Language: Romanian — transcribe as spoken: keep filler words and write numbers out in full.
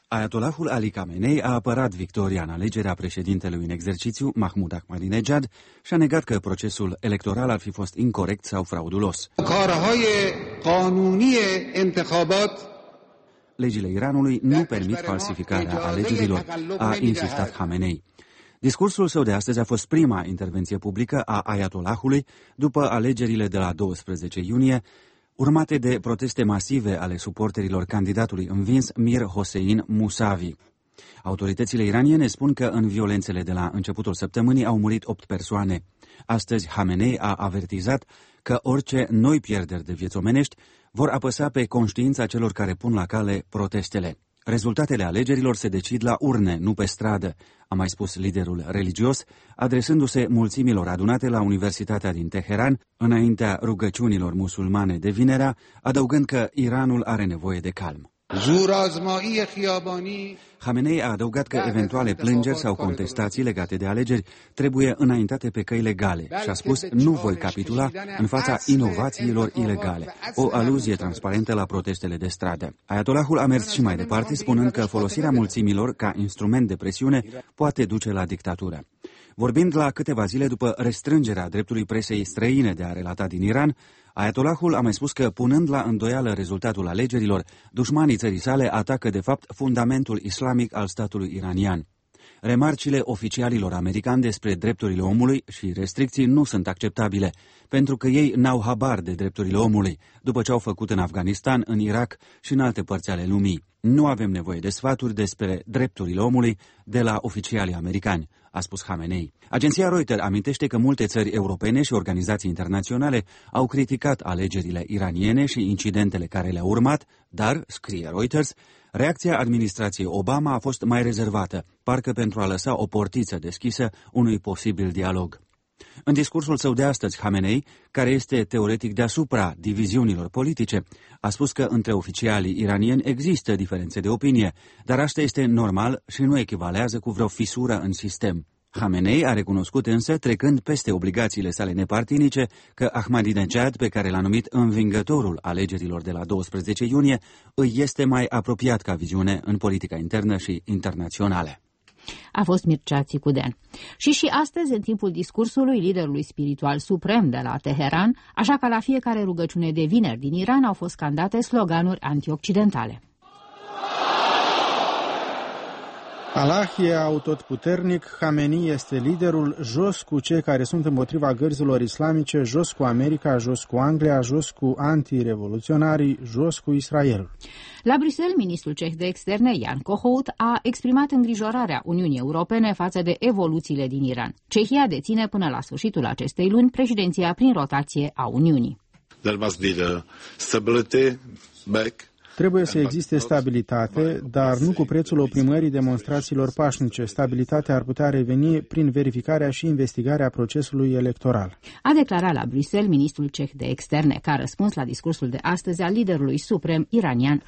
Ayatollahul Ali Khamenei a apărat victoria în alegerea președintelui în exercițiu, Mahmoud Ahmadinejad, și a negat că procesul electoral ar fi fost incorect sau fraudulos. Legile Iranului nu permit falsificarea alegerilor, a insistat Khamenei. Discursul său de astăzi a fost prima intervenție publică a Ayatollahului după alegerile de la douăsprezece iunie, urmate de proteste masive ale suporterilor candidatului învins Mir Hossein Mousavi. Autoritățile iraniene spun că în violențele de la începutul săptămânii au murit opt persoane. Astăzi, Khamenei a avertizat că orice noi pierderi de vieți omenești vor apăsa pe conștiința celor care pun la cale protestele. Rezultatele alegerilor se decid la urne, nu pe stradă, a mai spus liderul religios, adresându-se mulțimilor adunate la Universitatea din Teheran, înaintea rugăciunilor musulmane de vinerea, adăugând că Iranul are nevoie de calm. Khamenei a adăugat că eventuale plângeri sau contestații legate de alegeri trebuie înaintate pe căi legale și a spus: nu voi capitula în fața inovațiilor ilegale, o aluzie transparentă la protestele de stradă. Ayatollahul a mers și mai departe, spunând că folosirea mulțimilor ca instrument de presiune poate duce la dictatură. Vorbind la câteva zile după restrângerea dreptului presei străine de a relata din Iran, Ayatollahul a mai spus că, punând la îndoială rezultatul alegerilor, dușmanii țării sale atacă de fapt fundamentul islamic al statului iranian. Remarcile oficialilor americani despre drepturile omului și restricții nu sunt acceptabile, pentru că ei n-au habar de drepturile omului, după ce au făcut în Afganistan, în Irak și în alte părți ale lumii. Nu avem nevoie de sfaturi despre drepturile omului de la oficialii americani, a spus Khamenei. Agenția Reuters amintește că multe țări europene și organizații internaționale au criticat alegerile iraniene și incidentele care le-au urmat, dar, scrie Reuters, reacția administrației Obama a fost mai rezervată, parcă pentru a lăsa o portiță deschisă unui posibil dialog. În discursul său de astăzi, Khamenei, care este teoretic deasupra diviziunilor politice, a spus că între oficialii iranieni există diferențe de opinie, dar asta este normal și nu echivalează cu vreo fisură în sistem. Khamenei a recunoscut însă, trecând peste obligațiile sale nepartinice, că Ahmadinejad, pe care l-a numit învingătorul alegerilor de la douăsprezece iunie, îi este mai apropiat ca viziune în politica internă și internațională. A fost Mircea Țicudean. Și și astăzi, în timpul discursului liderului spiritual suprem de la Teheran, așa ca la fiecare rugăciune de vineri din Iran, au fost scandate sloganuri antioccidentale. Allah e autotputernic, Khamenei este liderul, jos cu cei care sunt împotriva gărzilor islamice, jos cu America, jos cu Anglia, jos cu antirevoluționarii, jos cu Israel. La Bruxelles, ministrul ceh de externe, Jan Kohout, a exprimat îngrijorarea Uniunii Europene față de evoluțiile din Iran. Cehia deține până la sfârșitul acestei luni președinția prin rotație a Uniunii. There must be the stability back. Trebuie să existe stabilitate, dar nu cu prețul oprimării demonstrațiilor pașnice. Stabilitatea ar putea reveni prin verificarea și investigarea procesului electoral. A declarat la Bruxelles ministrul ceh de externe, ca răspuns la discursul de astăzi al liderului suprem iranian